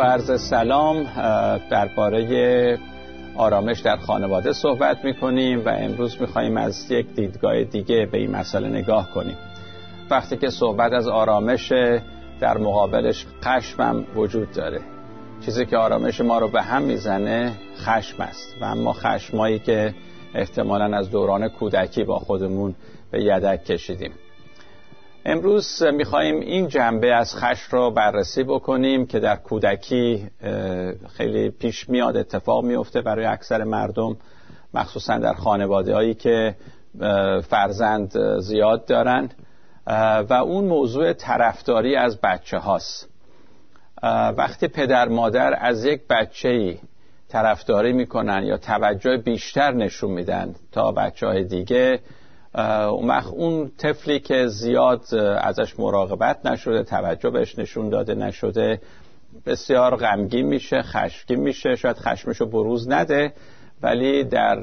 عرض سلام. درباره آرامش در خانواده صحبت می‌کنیم و امروز می‌خوایم از یک دیدگاه دیگه به این مسئله نگاه کنیم. وقتی که صحبت از آرامش، در مقابلش خشم هم وجود داره. چیزی که آرامش ما رو به هم میزنه خشم است و اما خشمایی که احتمالاً از دوران کودکی با خودمون به یدک کشیدیم. امروز میخواییم این جنبه از خشم رو بررسی بکنیم که در کودکی خیلی پیش میاد، اتفاق میفته برای اکثر مردم، مخصوصا در خانواده هایی که فرزند زیاد دارن، و اون موضوع طرفداری از بچه هاست. وقتی پدر مادر از یک بچه‌ای طرفداری میکنن یا توجه بیشتر نشون میدن تا بچه های دیگه، اون طفلی که زیاد ازش مراقبت نشده، توجه بهش نشون داده نشده، بسیار غمگین میشه، خشمگین میشه، شاید خشمشو بروز نده، ولی در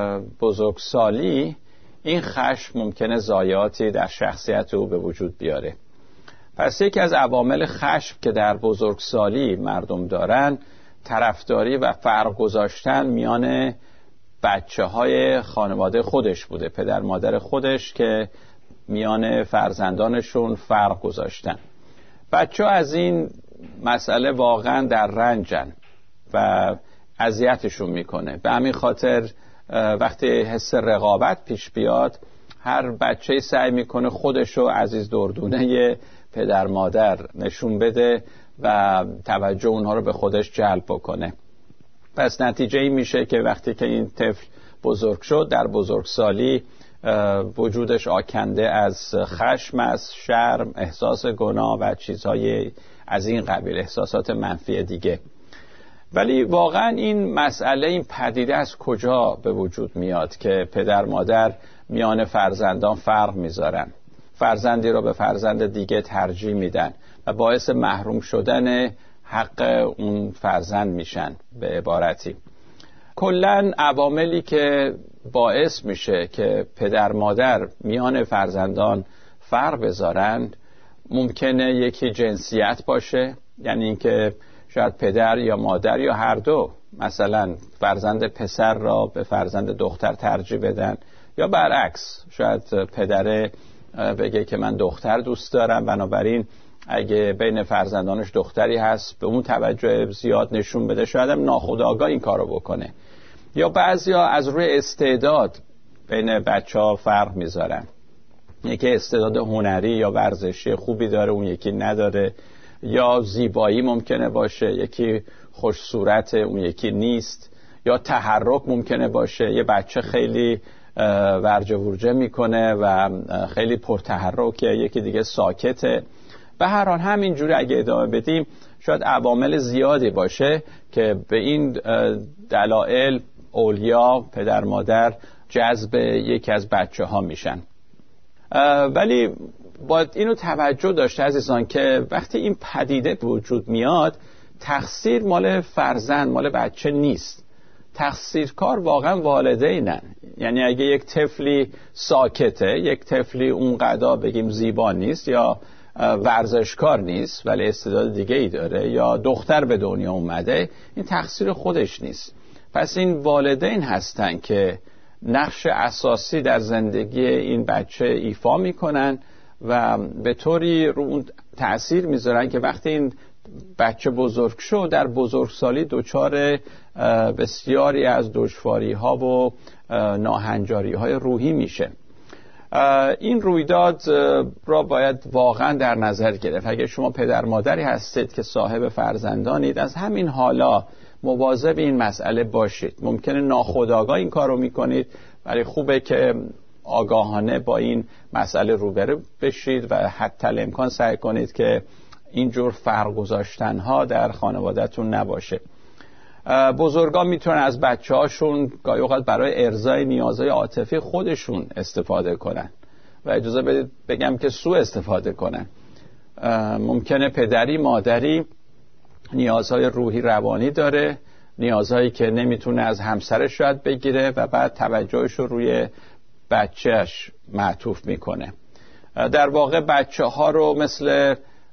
بزرگسالی این خشم ممکنه ضایعاتی در شخصیت او به وجود بیاره. پس یکی از عوامل خشم که در بزرگسالی مردم دارن، طرفداری و فرق گذاشتن میان بچه های خانواده خودش بوده، پدر مادر خودش که میان فرزندانشون فرق گذاشتن. بچه ها از این مسئله واقعا در رنجن و اذیتشون میکنه. به همین خاطر وقتی حس رقابت پیش بیاد، هر بچه سعی میکنه خودشو عزیز دردونه پدر مادر نشون بده و توجه اونها رو به خودش جلب بکنه. پس نتیجه این میشه که وقتی که این طفل بزرگ شد، در بزرگسالی وجودش آکنده از خشم، از شرم، احساس گناه و چیزهای از این قبیل، احساسات منفی دیگه. ولی واقعا این مسئله، این پدیده از کجا به وجود میاد که پدر مادر میان فرزندان فرق میذارن، فرزندی رو به فرزند دیگه ترجیح میدن و باعث محروم شدن حق اون فرزند میشن؟ به عبارتی کلن عواملی که باعث میشه که پدر مادر میان فرزندان فرق بذارن، ممکنه یکی جنسیت باشه، یعنی اینکه شاید پدر یا مادر یا هر دو مثلا فرزند پسر را به فرزند دختر ترجیح بدن، یا برعکس، شاید پدر بگه که من دختر دوست دارم، بنابراین اگه بین فرزندانش دختری هست به اون توجه زیاد نشون بده، شاید هم ناخودآگاه این کارو بکنه. یا بعضیا از روی استعداد بین بچه‌ها فرق میذارن، یکی استعداد هنری یا ورزشی خوبی داره، اون یکی نداره، یا زیبایی ممکنه باشه، یکی خوش صورت اون یکی نیست، یا تحرک ممکنه باشه، یه بچه خیلی ورجه ورجه میکنه و خیلی پرتحرکه، یکی دیگه ساکته. به هر حال همینجوری اگه ادامه بدیم شاید عوامل زیادی باشه که به این دلایل اولیا، پدر مادر، جذب یکی از بچه ها میشن. ولی باید اینو توجه داشته عزیزان که وقتی این پدیده به وجود میاد، تقصیر مال فرزند، مال بچه نیست. تقصیرکار واقعا والدینن. یعنی اگه یک طفلی ساکته، یک طفلی اونقدر بگیم زیبا نیست، یا ورزشکار نیست ولی استعداد دیگه ای داره، یا دختر به دنیا اومده، این تقصیر خودش نیست. پس این والدین هستن که نقش اساسی در زندگی این بچه ایفا میکنن و به طوری رو اون تأثیر میذارن که وقتی این بچه بزرگ شد، در بزرگسالی دچار بسیاری از دشواری ها و ناهنجاری های روحی میشه. این رویداد را باید واقعا در نظر گرفت. اگر شما پدر مادری هستید که صاحب فرزندانید، از همین حالا مواظب این مسئله باشید. ممکنه ناخودآگاه این کارو میکنید، ولی خوبه که آگاهانه با این مسئله روبرو بشید و حتی الامکان سعی کنید که اینجور فرق گذاشتن ها در خانواده‌تون نباشه. بزرگان میتونن از بچه هاشون گاهی اوقات برای ارضای نیازهای عاطفی خودشون استفاده کنن و اجازه بدید بگم که سوء استفاده کنن. ممکنه پدری، مادری نیازهای روحی روانی داره، نیازهایی که نمیتونه از همسرش شاید بگیره و بعد توجهش رو روی بچهش معطوف میکنه. در واقع بچه ها رو مثل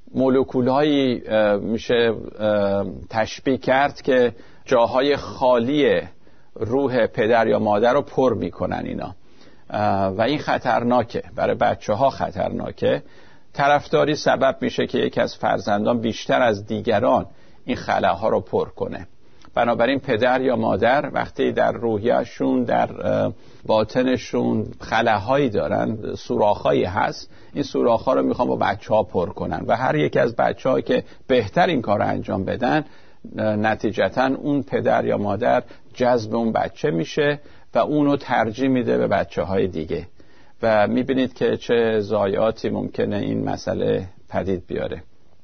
مولکول‌هایی میشه تشبیه کرد که جاهای خالی روح پدر یا مادر رو پر میکنن اینا و این خطرناکه، برای بچه‌ها خطرناکه. طرفداری سبب میشه که یکی از فرزندان بیشتر از دیگران این خلاها رو پر کنه. بنابراین پدر یا مادر وقتی در روحیه‌شون، در باطنشون خلاهایی دارن، سوراخ‌هایی هست، این سوراخ‌ها رو میخوان با بچه‌ها پر کنن و هر یک از بچه‌ها که بهتر این کار رو انجام بدن، نتیجتاً اون پدر یا مادر جذب اون بچه میشه و اونو ترجیح میده به بچه‌های دیگه و میبینید که چه ضایعاتی ممکنه این مسئله پدید بیاره.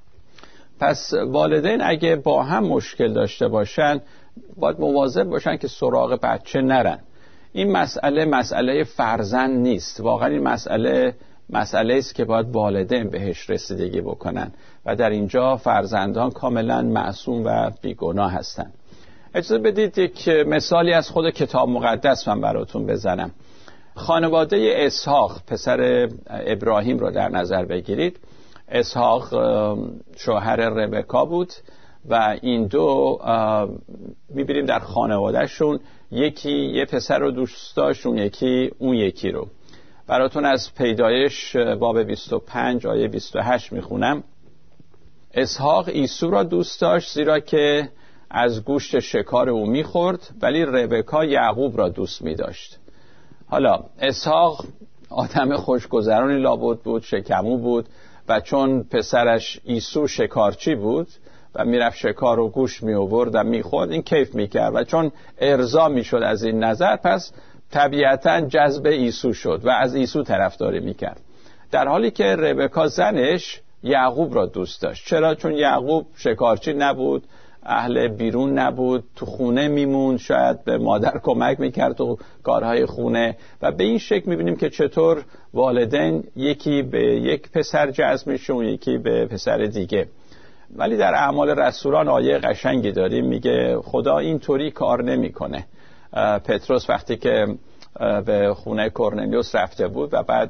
پس والدین اگه با هم مشکل داشته باشن باید مواظب باشن که سراغ بچه نرن. این مسئله فرزند نیست، واقعا این مسئله است که باید والدین بهش رسیدگی بکنن و در اینجا فرزندان کاملا معصوم و بیگناه هستن. اجازه بدید یک مثالی از خود کتاب مقدس من براتون بزنم. خانواده اسحاق پسر ابراهیم رو در نظر بگیرید. اسحاق شوهر ربکا بود و این دو میبینیم در خانوادهشون یکی یه پسر رو دوست داشت، اون یکی رو. براتون از پیدایش باب 25 آیه 28 میخونم. اسحاق عیسو را دوست داشت زیرا که از گوشت شکار او میخورد، ولی ربکا یعقوب را دوست میداشت. حالا اسحاق آدم خوشگذرانی لابد بود، شکمو بود و چون پسرش عیسو شکارچی بود و میرفت شکار و گوشت می آورد و میخورد، این کیف میکرد و چون ارضا میشد از این نظر، پس طبیعتا جذب عیسو شد و از عیسو طرفداری میکرد، در حالی که ربکا زنش یعقوب را دوست داشت. چرا؟ چون یعقوب شکارچی نبود، اهل بیرون نبود، تو خونه میموند، شاید به مادر کمک میکرد تو کارهای خونه و به این شکل میبینیم که چطور والدین یکی به یک پسر جذب میشه و یکی به پسر دیگه. ولی در اعمال رسولان آیه قشنگی داریم، میگه خدا اینطوری کار نمیکنه. پتروس وقتی که به خونه کرنلیوس رفته بود و بعد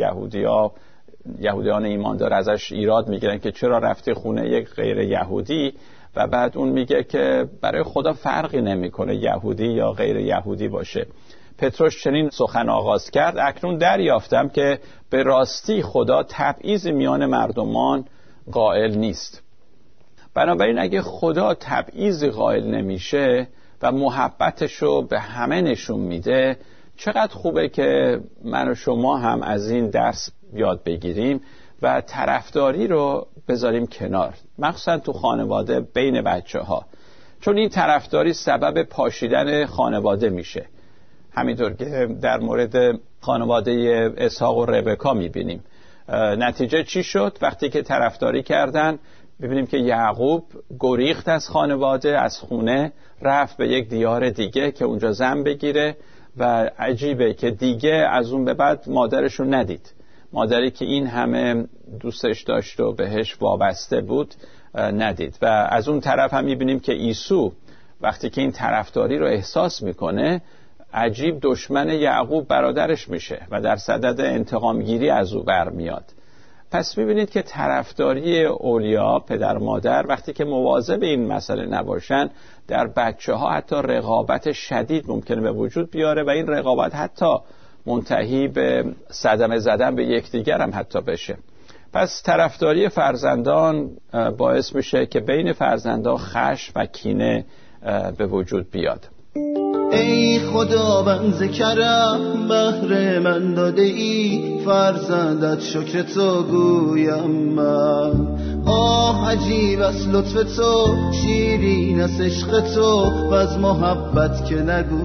یهودیان ایماندار ازش ایراد میگیرن که چرا رفته خونه یک غیر یهودی، و بعد اون میگه که برای خدا فرقی نمیکنه یهودی یا غیر یهودی باشه. پتروس چنین سخن آغاز کرد: اکنون دریافتم که به راستی خدا تبعیض میان مردمان قائل نیست. بنابراین اگه خدا تبعیض قائل نمیشه و محبتشو به همه نشون میده، چقدر خوبه که من و شما هم از این درس یاد بگیریم و طرفداری رو بذاریم کنار، مخصوصا تو خانواده بین بچه ها، چون این طرفداری سبب پاشیدن خانواده میشه. همینطور که در مورد خانواده اسحاق و ربکا میبینیم. نتیجه چی شد؟ وقتی که طرفداری کردن، ببینیم که یعقوب گریخت از خانواده، از خونه رفت به یک دیار دیگه که اونجا زن بگیره و عجیبه که دیگه از اون به بعد مادرشو ندید. مادری که این همه دوستش داشت و بهش وابسته بود ندید. و از اون طرف هم میبینیم که عیسو وقتی که این طرفداری رو احساس میکنه، عجیب دشمن یعقوب برادرش میشه و در صدد انتقامگیری از او برمیاد. پس میبینید که طرفداری اولیا، پدر مادر، وقتی که مواظب این مسئله نباشن، در بچه ها حتی رقابت شدید ممکنه به وجود بیاره و این رقابت حتی منتهی به صدمه زدن به یکدیگر هم حتی بشه. پس طرفداری فرزندان باعث میشه که بین فرزندان خشم و کینه به وجود بیاد. ای خداوند ز کرم بهر من داده ای، فرزندت شکر تو گویم من. آه عجیب است لطف تو، شیرین است عشق تو، و از محبت که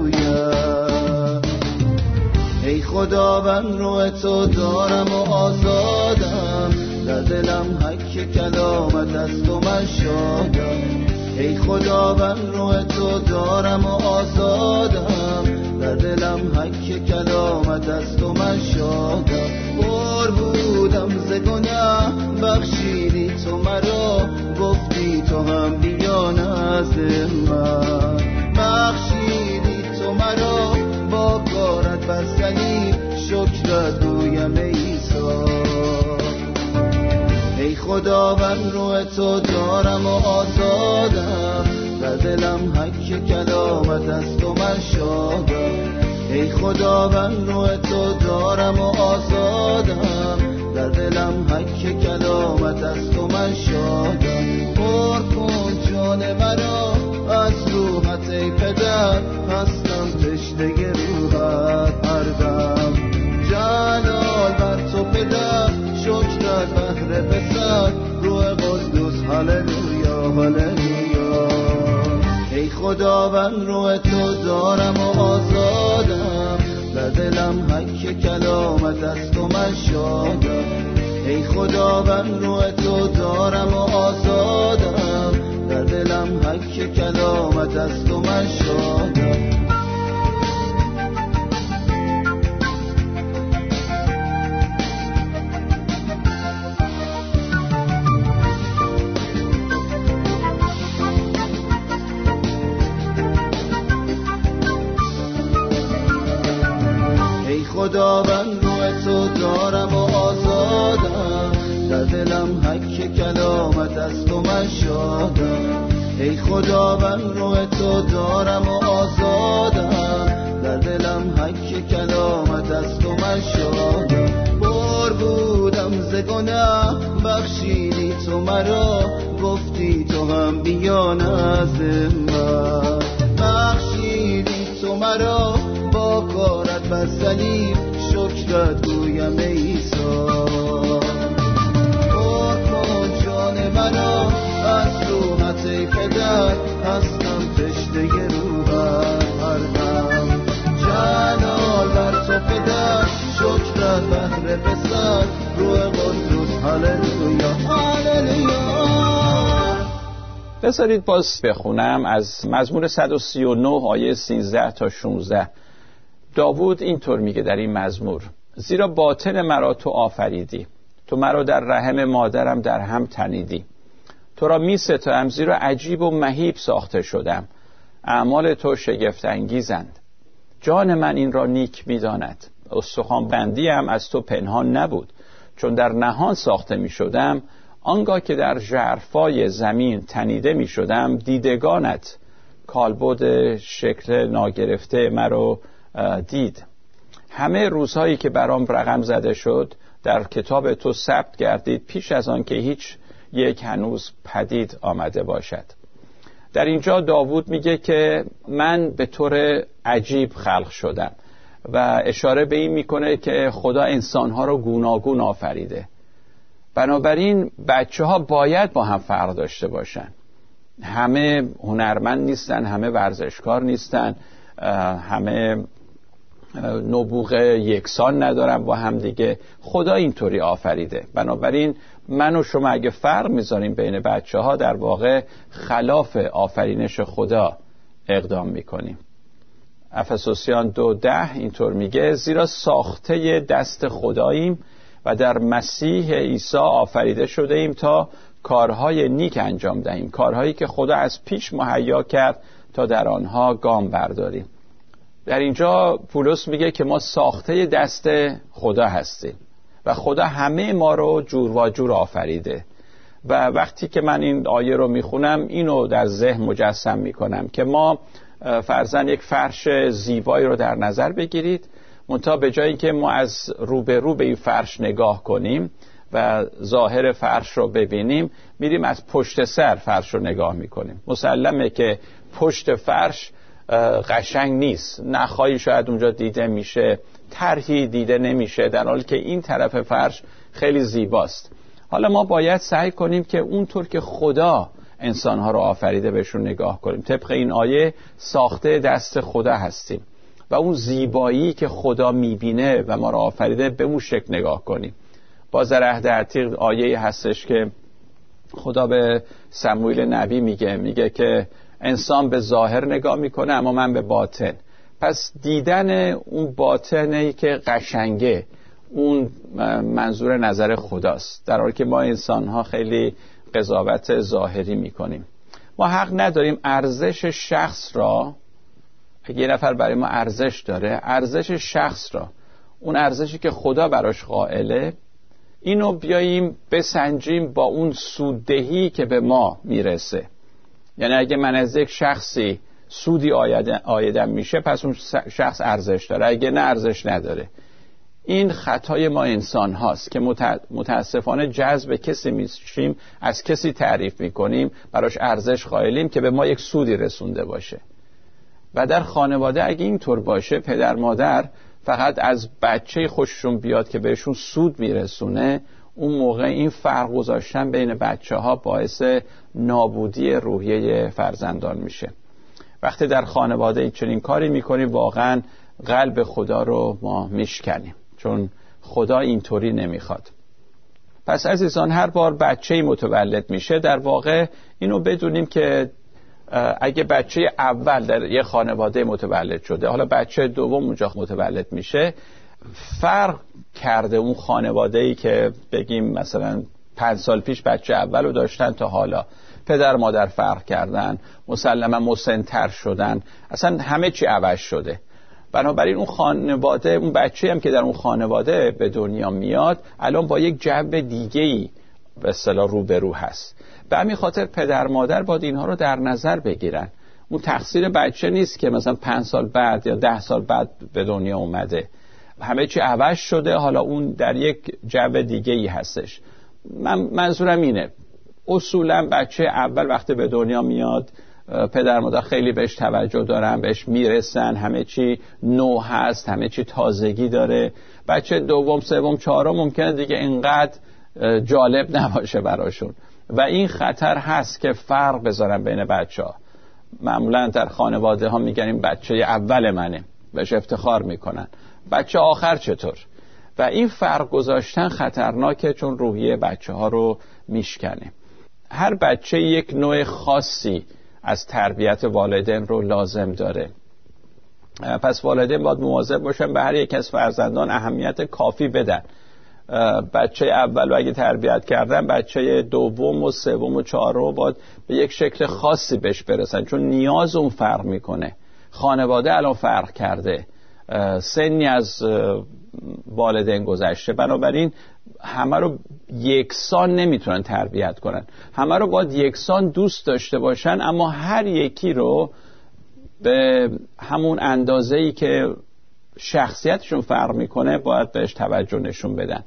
نگویم. ای خداوند روح تو دارم و آزادم، در دلم حک کلامت از تو من شادم. ای خداوند روح تو دارم و آزادم، در دلم حک کلامت از تو من شادم. بار بودم ز گناه بخشیدی تو مرا، گفتی تو هم بیا نزد من. بخشیدی تو مرا با کارت بر صلیب، شکرت گویم ای عیسی. ای خداوند روی تو دارم و آزادم، در دلم حک کلامت است و من شادم. ای خداوند روی تو دارم و آزادم، در دلم حک کلامت است و من شادم. پر کن جان مرا از روحت ای پدر، هستم تشنه روحت هر دم. جلال بر تو پدر، شکرت بهر پسر، روح قدوس هللویا هللویا. ای خداوند روح تو دارم و آزادم، در دلم حک کلامت است و من شادم. ای خداوند روح تو دارم و آزادم، در دلم حک کلامت است و من شادم. خداوند روی تو دارم و آزادم، در دلم حک کلامت است و من شادم. ای خداوند روی تو دارم و آزادم، در دلم حک کلامت است و من شادم. بار بودم ز گناه بخشیدی تو مرا، گفتی تو هم بیا نزد من. بخشیدی تو مرا با کارت بر صلیب، شکرت گویم ای عیسی. پر کن جان مرا از روحت ای پدر، هستم تشنه روحت هر دم. جلال بر تو پدر، شکرت بهر پسر، روح قدوس هللویا هللویا. بذارید باز بخونم از مزمور 139 آیه 13 تا 16. داوود اینطور میگه در این مزمور: زیرا باطن مرا تو آفریدی، تو مرا در رحم مادرم در هم تنیدی. تو را می ستایم زیرا عجیب و مهیب ساخته شدم، اعمال تو شگفت انگیزند. جان من این را نیک میداند، استخوان بندیم از تو پنهان نبود. چون در نهان ساخته می شدم، آنگاه که در ژرفای زمین تنیده می شدم، دیدگانت کالبد شکل ناگرفته مرا دید. همه روزهایی که برام رقم زده شد در کتاب تو ثبت گردید، پیش از آن که هیچ یک هنوز پدید آمده باشد. در اینجا داوود میگه که من به طور عجیب خلق شدم و اشاره به این میکنه که خدا انسانها رو گوناگون آفریده. بنابراین بچه ها باید با هم فرق داشته باشن. همه هنرمند نیستن، همه ورزشکار نیستن، همه نبوغ یکسان ندارن با هم دیگه. خدا اینطوری آفریده. بنابراین من و شما اگه فرق میذاریم بین بچه ها، در واقع خلاف آفرینش خدا اقدام میکنیم. افسوسیان 2:10 اینطور میگه: زیرا ساخته دست خداییم و در مسیح عیسی آفریده شده ایم تا کارهای نیک انجام دهیم، کارهایی که خدا از پیش مهیا کرد تا در آنها گام برداریم. در اینجا پولس میگه که ما ساخته دست خدا هستیم و خدا همه ما رو جور و جور آفریده. و وقتی که من این آیه رو میخونم اینو در ذهن مجسم میکنم که ما فرضاً یک فرش زیبایی رو در نظر بگیرید، منتها به جای اینکه ما از روبرو به این فرش نگاه کنیم و ظاهر فرش رو ببینیم، میریم از پشت سر فرش رو نگاه میکنیم. مسلمه که پشت فرش قشنگ نیست، نخایی شاید اونجا دیده میشه، طرحی دیده نمیشه، در حالی که این طرف فرش خیلی زیباست. حالا ما باید سعی کنیم که اونطور که خدا انسانها رو آفریده بهشون نگاه کنیم. طبق این آیه ساخته دست خدا هستیم و اون زیبایی که خدا میبینه و ما رو آفریده به اون شکل نگاه کنیم. باز در عهد عتیق آیه هستش که خدا به سموئیل نبی میگه که انسان به ظاهر نگاه میکنه اما من به باطن. پس دیدن اون باطنی که قشنگه، اون منظور نظر خداست، در حالی که ما انسان‌ها خیلی قضاوت ظاهری میکنیم. ما حق نداریم ارزش شخص را، اگه یه نفر برای ما ارزش داره، ارزش شخص را، اون ارزشی که خدا براش قائله، اینو بیاییم بسنجیم با اون سوددهی که به ما میرسه. یعنی اگه من از یک شخصی سودی عایدم میشه، پس اون شخص ارزش داره، اگه نه ارزش نداره. این خطای ما انسان هاست که متاسفانه جذب کسی میشیم، از کسی تعریف میکنیم، براش ارزش قائلیم که به ما یک سودی رسونده باشه. و در خانواده اگه اینطور باشه، پدر مادر فقط از بچه خوششون بیاد که بهشون سود میرسونه، اون موقع این فرق گذاشتن بین بچه ها باعث نابودی روحیه فرزندان میشه. وقتی در خانواده چنین کاری میکنیم، واقعا قلب خدا رو ما میشکنیم، چون خدا اینطوری نمیخواد. پس عزیزان، هر بار بچه‌ای متولد میشه، در واقع اینو بدونیم که اگه بچه اول در یه خانواده متولد شده، حالا بچه دوم اونجا متولد میشه، فرق کرده اون خانواده‌ای که بگیم مثلا 5 سال پیش بچه اول رو داشتن تا حالا. پدر مادر فرق کردن، مسلما مسن‌تر شدن، اصلا همه چی عوض شده. بنابراین اون خانواده، اون بچه‌ای هم که در اون خانواده به دنیا میاد، الان با یک جو دیگه‌ای به اصطلاح روبرو هست. به همین خاطر پدر مادر باید اینها رو در نظر بگیرن. اون تقصیر بچه نیست که مثلا 5 سال بعد یا 10 سال بعد به دنیا اومده. همه چی عوض شده، حالا اون در یک جو دیگه‌ای هستش. منظورم اینه، اصولا بچه اول وقتی به دنیا میاد، پدر مادر خیلی بهش توجه دارن، بهش میرسن، همه چی نو هست، همه چی تازگی داره. بچه دوم، سوم، چهارم ممکنه دیگه اینقدر جالب نباشه براشون و این خطر هست که فرق بذارن بین بچه‌ها. معمولا در خانواده ها میگن این بچه اول منه، بهش افتخار میکنن. بچه آخر چطور؟ و این فرق گذاشتن خطرناکه، چون روحیه بچه ها رو میشکنه. هر بچه یک نوع خاصی از تربیت والدین رو لازم داره. پس والدین باید مواظب باشن به هر یک از فرزندان اهمیت کافی بدن. بچه اول رو اگه تربیت کردن، بچه دوم و سوم و چهارم باید به یک شکل خاصی بهش برسن، چون نیاز اون فرق میکنه. خانواده الان فرق کرده، سنی از والدین گذشته، بنابراین همه رو یکسان نمیتونن تربیت کنن. همه رو باید یکسان دوست داشته باشن، اما هر یکی رو به همون اندازه‌ای که شخصیتشون فرق میکنه باید بهش توجه نشون بدن.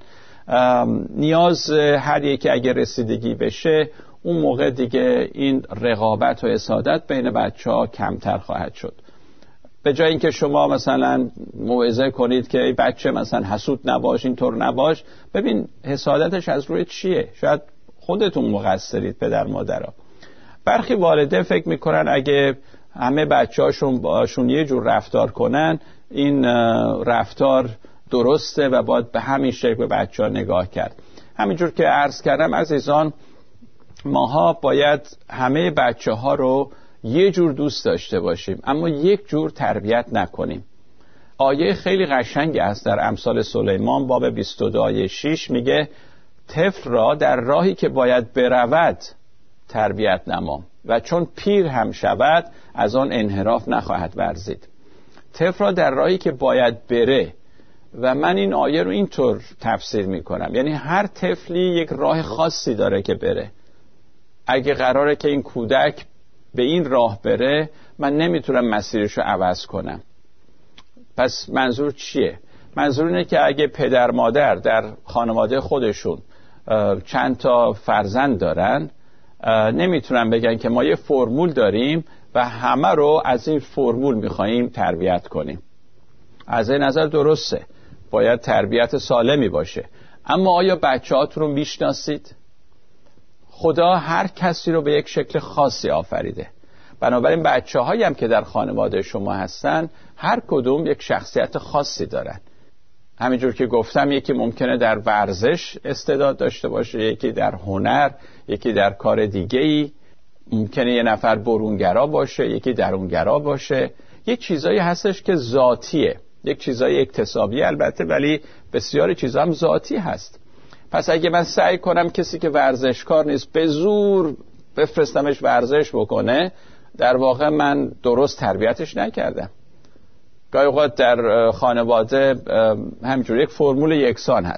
نیاز هر یکی اگه رسیدگی بشه، اون موقع دیگه این رقابت و حسادت بین بچه‌ها کمتر خواهد شد. به جای اینکه شما مثلا موعظه کنید که بچه مثلا حسود نباش، اینطور نباش، ببین حسادتش از روی چیه؟ شاید خودتون مقصرید پدر مادرها. برخی والدین فکر میکنن اگه همه بچه‌هاشون باشون یه جور رفتار کنن، این رفتار درسته و باید به همین شکل به بچه‌ها نگاه کرد. همینجور که عرض کردم عزیزان، ماها باید همه بچه‌ها رو یه جور دوست داشته باشیم، اما یک جور تربیت نکنیم. آیه خیلی قشنگی است در امثال سلیمان باب 22 آیه 6 میگه طفل را در راهی که باید برود تربیت نما و چون پیر هم شود از آن انحراف نخواهد ورزید. طفل را در راهی که باید بره، و من این آیه رو اینطور تفسیر میکنم، یعنی هر طفلی یک راه خاصی داره که بره. اگه قراره که این کودک به این راه بره، من نمیتونم مسیرش رو عوض کنم. پس منظور چیه؟ منظور اینه که اگه پدر مادر در خانواده خودشون چند تا فرزند دارن، نمیتونن بگن که ما یه فرمول داریم و همه رو از این فرمول میخواییم تربیت کنیم. از این نظر درسته، باید تربیت سالمی باشه، اما آیا بچه‌هاتون رو میشناسید؟ خدا هر کسی رو به یک شکل خاصی آفریده. بنابراین بچه‌هایی هم که در خانواده شما هستن، هر کدوم یک شخصیت خاصی دارن. همینجور که گفتم، یکی ممکنه در ورزش استعداد داشته باشه، یکی در هنر، یکی در کار دیگه‌ای، ممکنه یه نفر برونگرا باشه، یکی درونگرا باشه. یه چیزایی هستش که ذاتیه، یک چیزای اکتسابی البته، ولی بسیاری چیزا هم ذاتی هست. پس اگه من سعی کنم کسی که ورزشکار نیست به زور بفرستمش ورزش بکنه، در واقع من درست تربیتش نکردم. گاهی اوقات در خانواده همینجور یک فرمول یکسان هست،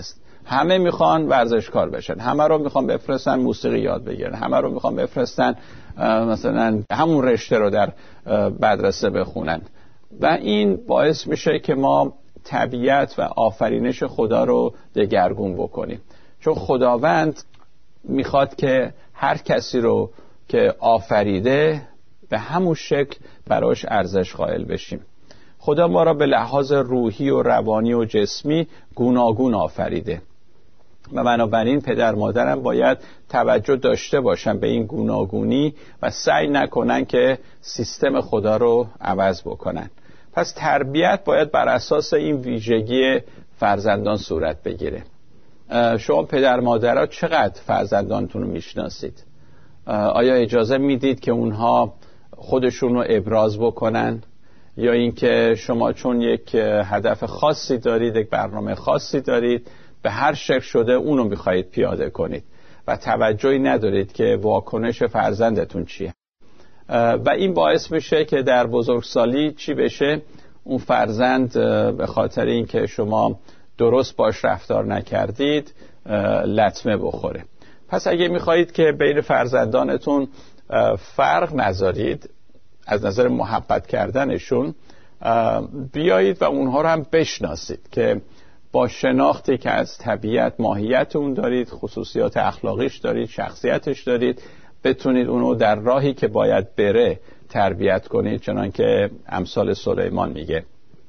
همه میخوان ورزشکار بشن، همه رو میخوان بفرستن موسیقی یاد بگیرن، همه رو میخوان بفرستن مثلا همون رشته رو در مدرسه بخونن و این باعث میشه که ما طبیعت و آفرینش خدا رو دگرگون بکنیم. چون خداوند میخواد که هر کسی رو که آفریده به همون شکل براش ارزش قائل بشیم. خدا ما را به لحاظ روحی و روانی و جسمی گوناگون آفریده و بنابراین پدر مادرم باید توجه داشته باشن به این گوناگونی و سعی نکنن که سیستم خدا رو عوض بکنن. پس تربیت باید بر اساس این ویژگی فرزندان صورت بگیره. شما پدر مادرها چقدر فرزندانتون رو میشناسید؟ آیا اجازه میدید که اونها خودشون رو ابراز بکنن؟ یا اینکه شما چون یک هدف خاصی دارید، یک برنامه خاصی دارید، به هر شکل شده اونو میخواهید پیاده کنید و توجهی ندارید که واکنش فرزندتون چیه؟ و این باعث میشه که در بزرگسالی چی بشه؟ اون فرزند به خاطر اینکه شما درست باش رفتار نکردید لطمه بخوره. پس اگه میخواهید که بین فرزندانتون فرق نذارید از نظر محبت کردنشون، بیایید و اونها رو هم بشناسید که با شناختی که از طبیعت ماهیت اون دارید، خصوصیات اخلاقیش دارید، شخصیتش دارید، بتونید اونو در راهی که باید بره تربیت کنید. چنان که امثال سلیمان میگه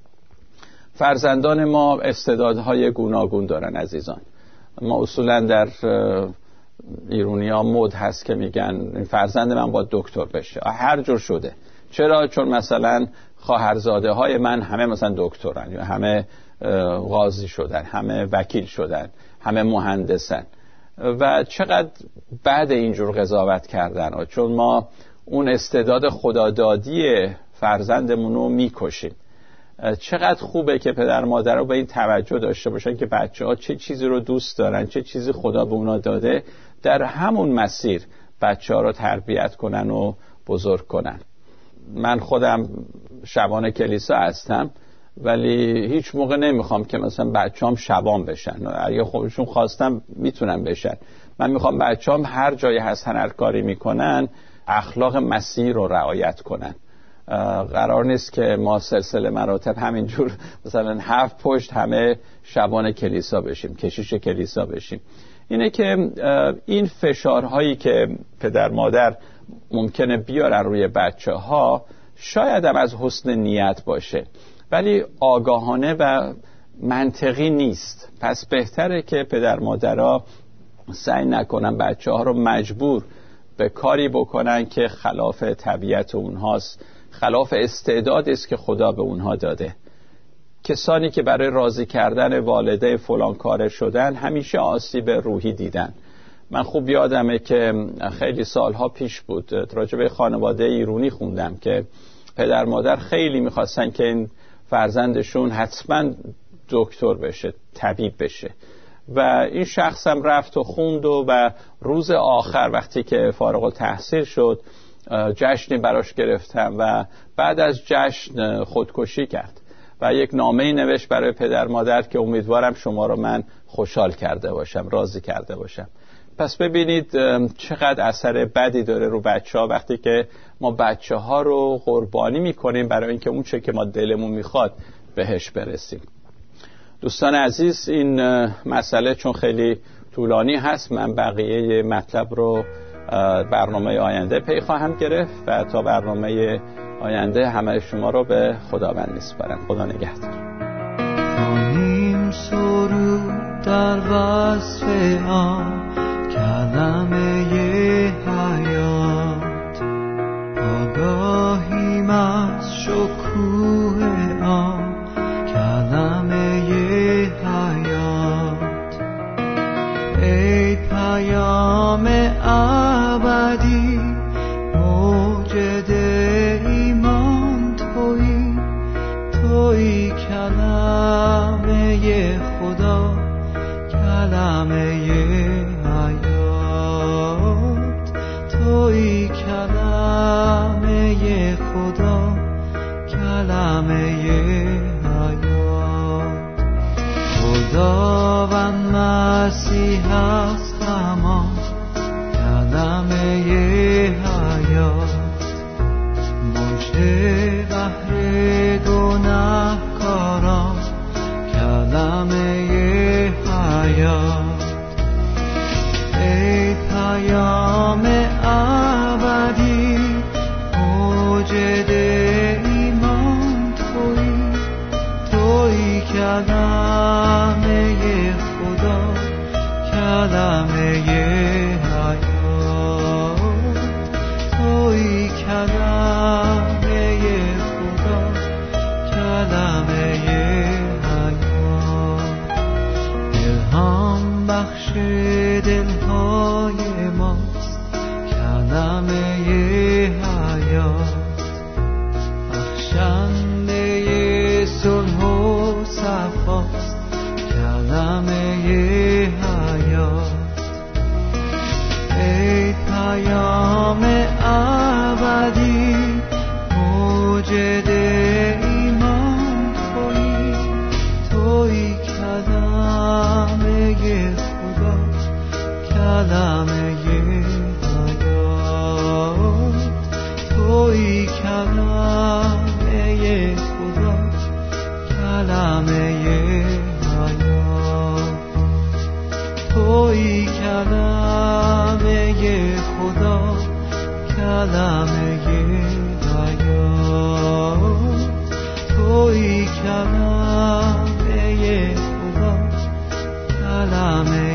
فرزندان ما استعدادهای گوناگون دارن عزیزان. ما اصولا در ایرونیا مد هست که میگن فرزند من باید دکتر بشه، هر جور شده. چرا؟ چون مثلا خواهرزاده های من همه مثلا دکترن، یا همه قاضی شدن، همه وکیل شدن، همه مهندسن. و چقدر بعد اینجور قضاوت کردن، چون ما اون استعداد خدادادی فرزندمون رو میکشیم. چقدر خوبه که پدر مادر رو به این توجه داشته باشن که بچه ها چه چیزی رو دوست دارن، چه چیزی خدا به اونا داده، در همون مسیر بچه ها رو تربیت کنن و بزرگ کنن. من خودم شبان کلیسا هستم، ولی هیچ موقع نمیخوام که مثلا بچه‌ام شبان بشن. اگه خودشون خواستم میتونن بشن. من میخوام بچه‌ام هر جایی هستن هر کاری میکنن اخلاق مسیح رو رعایت کنن. قرار نیست که ما سلسله مراتب همینجور مثلا 7 پشت همه شبان کلیسا بشیم، کشیش کلیسا بشیم. اینه که این فشارهایی که پدر مادر ممکنه بیارن روی بچه ها شاید هم از حسن نیت باشه، ولی آگاهانه و منطقی نیست. پس بهتره که پدر مادرها سعی نکنن بچه ها رو مجبور به کاری بکنن که خلاف طبیعت اونهاست، خلاف استعدادی است که خدا به اونها داده. کسانی که برای راضی کردن والده فلان کار شدن همیشه آسیب روحی دیدن. من خوب یادمه که خیلی سالها پیش بود راجع به خانواده ایرونی خوندم که پدر مادر خیلی میخواستن که این فرزندشون حتما دکتر بشه، طبیب بشه، و این شخص هم رفت و خوند و روز آخر وقتی که فارغ التحصیل شد جشنی براش گرفتم و بعد از جشن خودکشی کرد و یک نامه‌ای نوشت برای پدر مادر که امیدوارم شما رو من خوشحال کرده باشم، راضی کرده باشم. پس ببینید چقدر اثر بدی داره رو بچه‌ها وقتی که ما بچه‌ها رو قربانی می‌کنیم برای اینکه اون چه که ما دلمون می‌خواد بهش برسیم. دوستان عزیز، این مسئله چون خیلی طولانی هست، من بقیه مطلب رو برنامه آینده پی خواهم گرفت و تا برنامه آینده همه شما رو به خداوند میسپارم. خدا نگهدار. آنیم سرود در وصف آن کلمه حیات، آگاهیم از شکوه آن کلمه حیات. ای پیام ابدی موجد ایمان تویی کلمه خدا، کلمه حیات، تویی کلمه خدا، کلمه حیات. خداوند مسیح است همان کلمه حیات، مژده بهر گنهکاران کلمه حیات. ای پیام ابدی موجد ایمان، تویی کلمه خدا، کلمه حیات، تویی کلمه خدا، کلمه حیات. الهام بخش دلهای ماست کلمه حیات، بخشنده صلح و صفاست کلمه حیات. ای پیام ابدی موجد ایمان، تویی کلمه خدا، کلمه حیات، تویی کلمه خدا، کلمه حیات، تویی کلمه خدا، کلمه حیات، تویی کلمه خدا، کلمه